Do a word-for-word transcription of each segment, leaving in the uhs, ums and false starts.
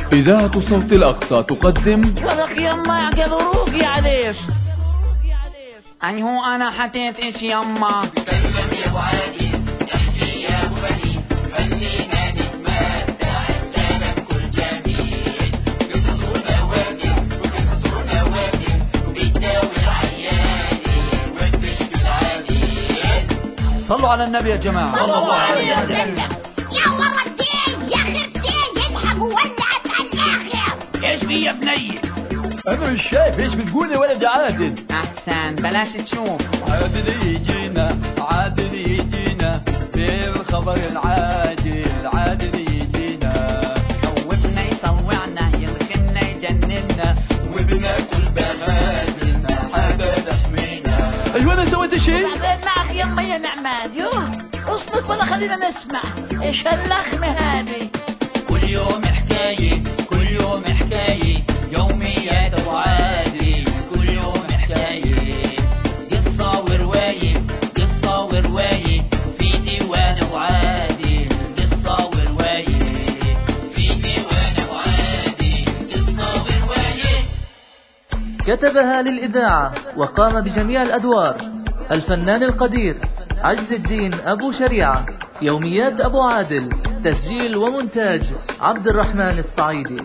إذاعة صوت الأقصى تقدم ولك يما قدروك يا عديش. أي هو أنا حتيت إيش يما تكلم يا أبو عادي، احكي يا أبو بني، خلينا نتمتع بكلام كل جميل. قصصنا واجب وقصصنا واجب، بتداوي العياني وتشفي العليل. صلوا على النبي يا جماعة. صلى الله عليه وسلم. يا ورا الدين يا خرتين يضحك وولعت على الآخر. ايش في يا بني؟ أنا مش شايف إيش بتقول يا ولد عادل. أحسن بلاش تشوف. عادل يجينا عادل يجينا بالخبر العاجل، عادل يجينا خوفنا يصوعنا يلخنا يجننا وبناكل بناتنا حاجة تحمينا. أيوة أنا سويت شيء؟ بعدين معك يما يا نعمان. يوه اصمت ولا خلينا نسمع ايش هاللخمة هذه. كل يوم حكاية كل يوم حكاية، يوميات أبو عادل كل يوم حكاية. قصة ورواية قصة ورواية في ديوان أبو عادل. قصة ورواية في ديوان أبو عادل. قصة ورواية. كتبها للإذاعة وقام بجميع الأدوار الفنان القدير عز الدين أبو شريعة. يوميات أبو عادل، تسجيل ومونتاج عبد الرحمن الصعيدي.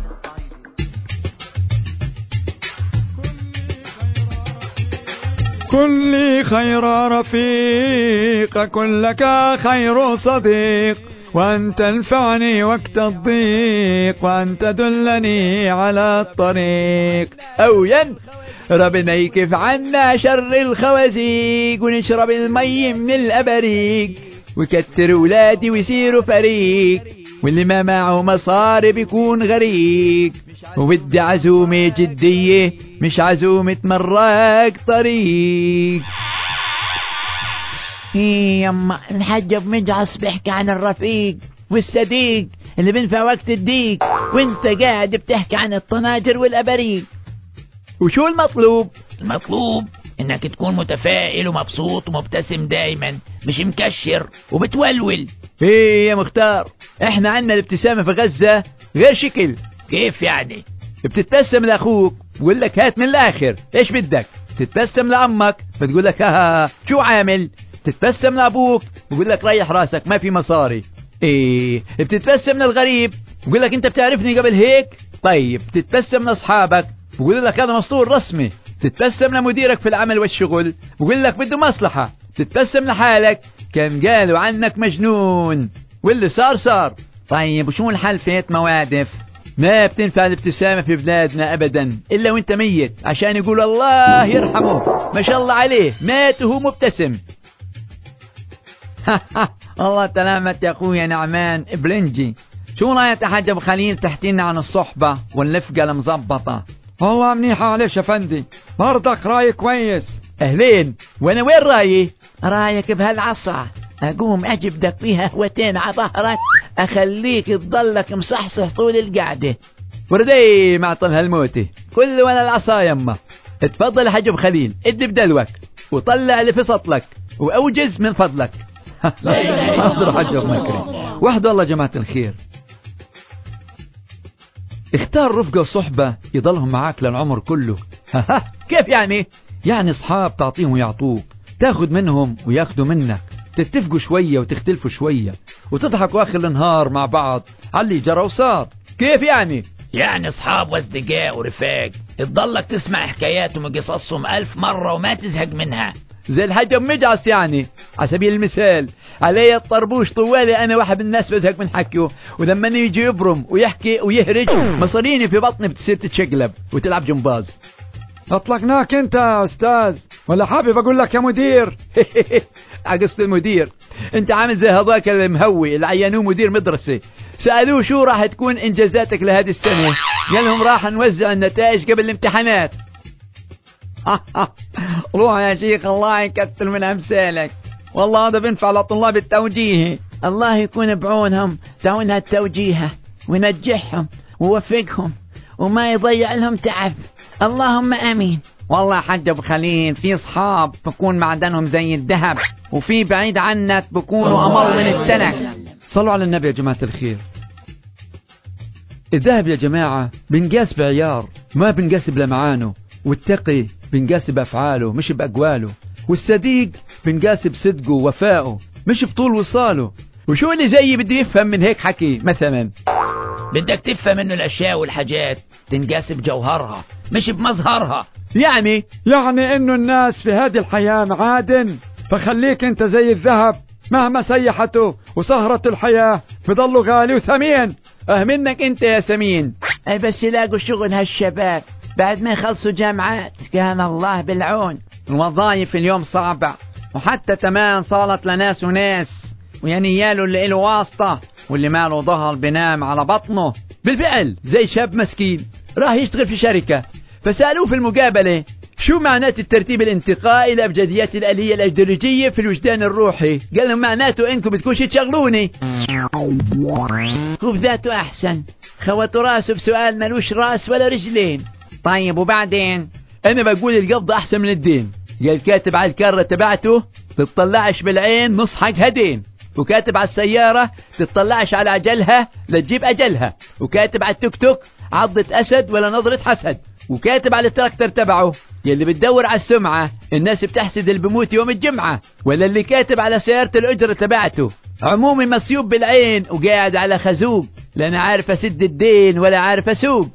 كل خير رفيق، كلك خير صديق، وأن تنفعني وقت الضيق، وأن تدلني على الطريق. أوين ربنا يكف عنا شر الخوازيق، ونشرب المي من الأبريق، ويكتر ولادي ويصيروا فريق، واللي ما معه مصاري بيكون غريق. وودي عزومة جدية مش عزومة مراق طريق. ايه يما الحاج بمجعص بيحكي عن الرفيق والصديق اللي بينفع وقت الضيق، وانت قاعد بتحكي عن الطناجر والأبريق. وشو المطلوب؟ المطلوب انك تكون متفائل ومبسوط ومبتسم دايما، مش مكشر وبتولول. ايه يا مختار، احنا عنا الابتسامة في غزة غير شكل. كيف يعني؟ بتتبسم لاخوك بقول لك هات من الاخر ايش بدك. تتبسم لامك بتقول لك ها شو عامل. تتبسم لابوك بقول لك ريح راسك ما في مصاري. ايه بتتبسم للغريب بقول لك انت بتعرفني قبل هيك. طيب تتبسم لاصحابك بقول لك هذا مسطول رسمي. تتبسم لمديرك في العمل والشغل بقول لك بده مصلحة. تتبسم لحالك كان قالوا عنك مجنون، واللي صار صار. طيب وشو الحل فيت موادف؟ ما بتنفع الابتسامة في بلادنا أبدا إلا وانت ميت، عشان يقول الله يرحمه ما شاء الله عليه مات وهو مبتسم. الله سلامت يا أخويا نعمان بلنجي. شو رأيك يا حاج أبو خليل تحكينا عن الصحبة والنفقة المزبطة؟ والله منيحة عليش يا فندي، برضك راي كويس. أهلين. وانا وين رايي؟ رايك بهالعصا أقوم أجبدك فيها هوتين على ظهرك، أخليك تضلك مصحصح طول القعدة. وردي معطل هالموتي كل وانا العصا يما. اتفضل يا حاج ابو خليل ادي بدلوك وطلع اللي في سطلك واوجز من فضلك. حاضر حاج ابو مكري. وحده الله جماعة الخير. اختار رفقة وصحبة يضلهم معاك للعمر كله. كيف يعني؟ يعني اصحاب تعطيهم ويعطوك، تاخد منهم وياخدوا منك، تتفقوا شوية وتختلفوا شوية، وتضحكوا آخر النهار مع بعض على اللي جرى وصار. كيف يعني؟ يعني اصحاب واصدقاء ورفاق تضلك تسمع حكاياتهم وقصصهم ألف مرة وما تزهق منها. زي الحاج مجعص يعني على سبيل المثال. علي الطربوش طوالي أنا واحد من الناس بزهق من حكيه، ولما يجي يبرم ويحكي ويهرج مصاريني في بطني بتصير تتشقلب وتلعب جمباز. أطلقناك أنت يا أستاذ ولا حابب أقول لك يا مدير؟ عقصت المدير. أنت عامل زي هذاك المهوي اللي عينوه مدير مدرسة، سألوه شو راح تكون إنجازاتك لهذه السنة، قال لهم راح نوزع النتائج قبل الامتحانات. روح يا شيخ الله يكتر من أمثالك. والله هذا بينفع لطلاب التوجيه، الله يكون بعونهم تعون هالتوجيهة وينجحهم ووفقهم وما يضيع لهم تعب. اللهم امين. والله حاج ابو خليل في اصحاب بكون معدنهم زي الذهب، وفي بعيد عنك بكونوا امر من السنة. صلوا على النبي يا جماعة الخير. الذهب يا جماعة بنقاس بعيار ما بنقاس بلمعانه، والتقي بنقاس بأفعاله مش بأقواله، والصديق بنقاس بصدقه ووفائه مش بطول وصاله. وشو اللي زيي بده يفهم من هيك حكي؟ مثلا بدك تفهم انه الاشياء والحاجات تنقاس بجوهرها مش بمظهرها. يعني يعني انه الناس في هذه الحياة معادن، فخليك انت زي الذهب مهما سيحته وسهرة الحياة بضله غالي وثمين. اه منك انت يا سمين. اي بس يلاقوا شغل هالشباب بعد ما يخلصوا جامعات، كان الله بالعون. الوظائف اليوم صعبة، وحتى تمان صارت لناس وناس، ويعني يالو اللي له واسطة واللي ماله ظهر بنام على بطنه. بالفعل زي شاب مسكين راح يشتغل في شركة، فسألوه في المقابلة شو معنات الترتيب الانتقائي لأبجديات الآلية الأيديولوجية في الوجدان الروحي؟ قال لهم معناته انكم بتكونش تشغلوني. كوف ذاته احسن، خوتوا راسه بسؤال ملوش راس ولا رجلين. طيب وبعدين؟ انا بقول القبض احسن من الدين. قال كاتب على الكارة تبعته تطلعش بالعين نص حق هدين، وكاتب على السيارة تطلعش على عجلها لتجيب أجلها، وكاتب على التوك توك عضة أسد ولا نظرة حسد، وكاتب على التراكتر تبعه يلي بتدور على السمعة الناس بتحسد اللي بموت يوم الجمعة، ولا اللي كاتب على سيارة الأجرة تبعته عمومي مصيوب بالعين وقاعد على خزوق، لا أنا عارف أسد الدين ولا عارف أسوق.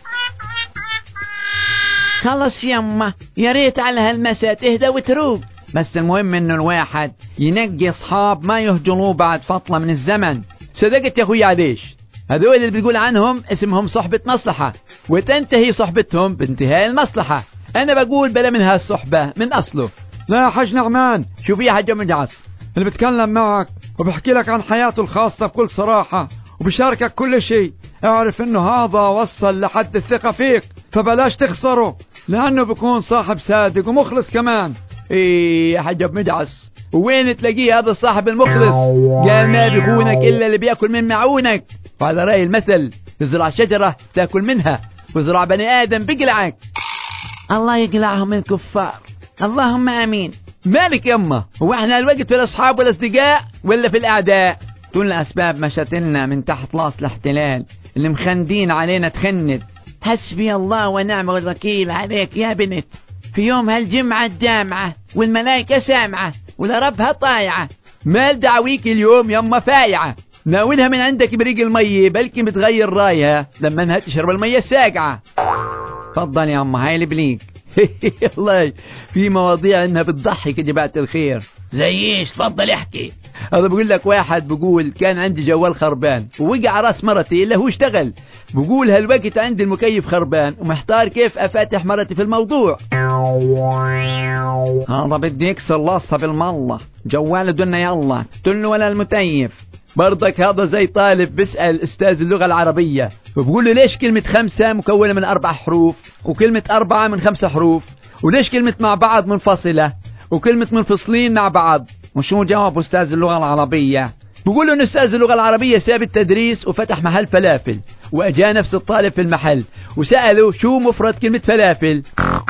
خلص يما، يا ريت على هالمساء تهدى وتروق. بس المهم انه الواحد ينقي اصحاب ما يهجنوه بعد فترة من الزمن. صدقت يا اخوي عليش؟ هذول اللي بتقول عنهم اسمهم صحبة مصلحة، وتنتهي صحبتهم بانتهاء المصلحة. انا بقول بلا من هالصحبة من اصله. لا يا حاج نعمان، شوف يا حاج مجعص، اللي بتكلم معك وبحكي لك عن حياته الخاصة بكل صراحة وبشاركك كل شيء، اعرف انه هذا وصل لحد الثقة فيك، فبلاش تخسره لانه بيكون صاحب صادق ومخلص كمان. ايه يا حاج مجعص، وين تلاقيه هذا الصاحب المخلص؟ قال ما بيخونك الا اللي بياكل من معونك، وعلى رأي المثل تزرع شجرة تاكل منها، وزرع بني ادم بيقلعك. الله يقلعهم الكفار، اللهم امين. مالك يما، هو احنا الوقت في الاصحاب والاصدقاء ولا في الاعداء؟ كل اسباب مشاتلنا من تحت لاص الاحتلال اللي مخندين علينا تخند. حسبي الله ونعم الوكيل عليك يا بنت. في يوم هالجمعة الجامعة والملائكة سامعة ولربها طايعة. مال دعويك اليوم يما فايعة، ناولها من عندك بريق المية بلكي بتغير رايها لما انها تشرب المية الساقعة. تفضل يا أما هاي البليك. الله في مواضيع انها بتضحك يا جماعة الخير. زي ايش؟ تفضل احكي. هذا بقول لك واحد بقول كان عندي جوال خربان ووقع راس مرتي الا هو اشتغل. بقول هالوقت عندي المكيف خربان ومحتار كيف افاتح مرتي في الموضوع. هذا بدي يكسر لاصها بالمالله، جوال دنا يلا تنو ولا المتيف. برضك هذا زي طالب بيسأل استاذ اللغة العربية وبقول له ليش كلمة خمسة مكونة من أربع حروف وكلمة أربعة من خمسة حروف، وليش كلمة مع بعض منفصلة وكلمة منفصلين مع بعض؟ وشو جواب أستاذ اللغة العربية؟ بقول له إن أستاذ اللغة العربية ساب التدريس وفتح محل فلافل، وأجا نفس الطالب في المحل وسأله شو مفرد كلمة فلافل.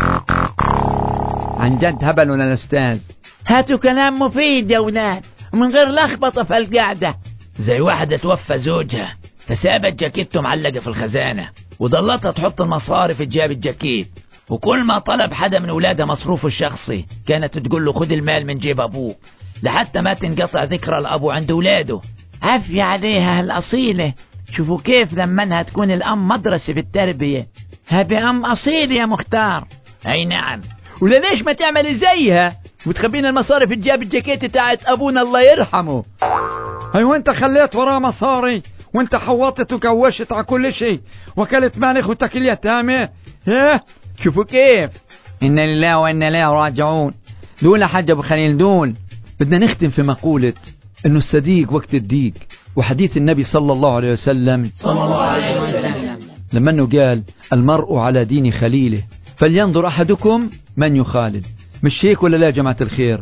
عن جد هبل ولا الأستاذ؟ هاتوا كلام مفيد يا ولاد ومن غير لخبطة في القعدة. زي واحدة توفى زوجها فسابت جاكيته معلقة في الخزانة وضلتها تحط المصاري في جيب الجاكيت، وكل ما طلب حدا من ولادها مصروفه الشخصي كانت تقول له خد المال من جيب أبوك، لحتى ما تنقطع ذكرى الأبو عند ولاده. عافية عليها الأصيلة. شوفوا كيف لما انها تكون الأم مدرسة في التربية. هذه أم أصيل يا مختار. أي نعم. ولا ليش ما تعمل زيها وتخبينا المصاري في جيب الجاكيت تاعت أبونا الله يرحمه؟ أيوة أنت خليت وراه مصاري وأنت حوطت وكوشت على كل شيء وكلت مال إخوتك اليتامى. إيه شوفوا كيف. إن لله وإنا إليه راجعون. دول حاج أبو خليل دول. بدنا نختم في مقولة إنه الصديق وقت الضيق، وحديث النبي صلى الله عليه وسلم صلى الله عليه وسلم لما أنه قال المرء على دين خليله فلينظر أحدكم من يخالل. مش هيك ولا لا جماعة الخير؟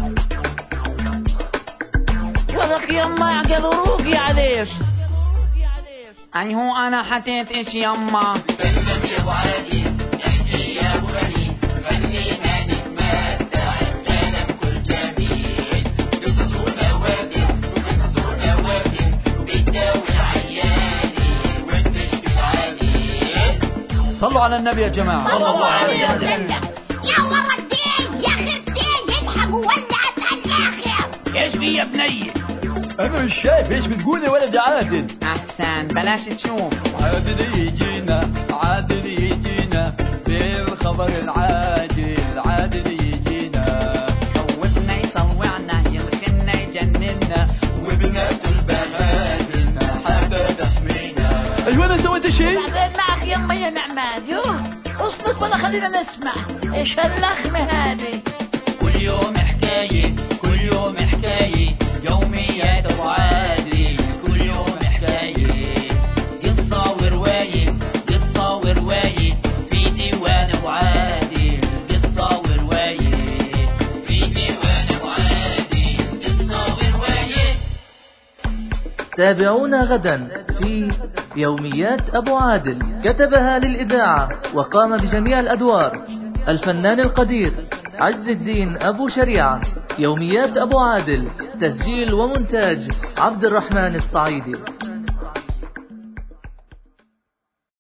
ولك يما يعقل روقي عليك. أي هو أنا حتيت إيش يما؟ صلوا على النبي يا جماعة. صلى الله عليه وسلم. يا ولدي يا خرتي يضحك وولعت على الآخر. ايش في يا بني؟ أنا مش شايف إيش بتقول يا ولد يا عادل. أحسن بلاش تشوف. عادل يجينا عادل يجينا بالخبر العاجل عادل يجينا. خوفنا يصوعنا يلخنا يجننا وبنات البنات ما حدا تحمينا. أيوة أنا سويت شيء؟ بعدين معك يما يا نعمان. يوه اصمت ولا خلينا نسمع. ايش هاللخمة هذه؟ كل يوم حكاية كل يوم حكاية يوميات أبو عادل. كل يوم حكاية قصة ورواية قصة ورواية في ديوان أبو عادل. قصة ورواية في ديوان أبو عادل. قصة ورواية. تابعونا غدا في يوميات أبو عادل. كتبها للإذاعة وقام بجميع الأدوار الفنان القدير عز الدين أبو شريعة. يوميات أبو عادل تسجيل ومونتاج عبد الرحمن الصعيدي.